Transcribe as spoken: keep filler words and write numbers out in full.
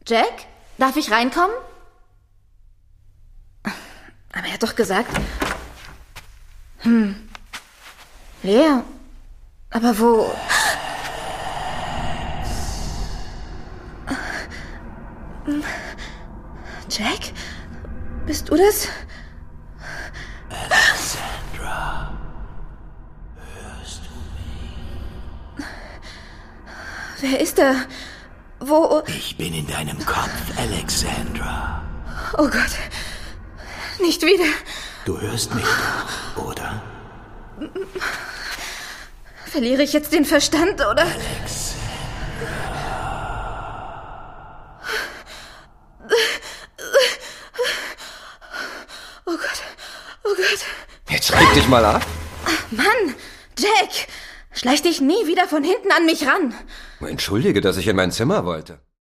Jack, darf ich reinkommen? Aber er hat doch gesagt... Hm. Leer. Aber wo... Jack? Bist du das? Alexandra, hörst du mich? Wer ist er? Wo... Ich bin in deinem Kopf, Alexandra. Oh Gott. Nicht wieder. Du hörst mich doch, oder? Verliere ich jetzt den Verstand, oder? Alexandra. Oh Gott. Oh Gott. Jetzt reg dich mal ab. Mann, Jack. Schleich dich nie wieder von hinten an mich ran. Entschuldige, dass ich in mein Zimmer wollte.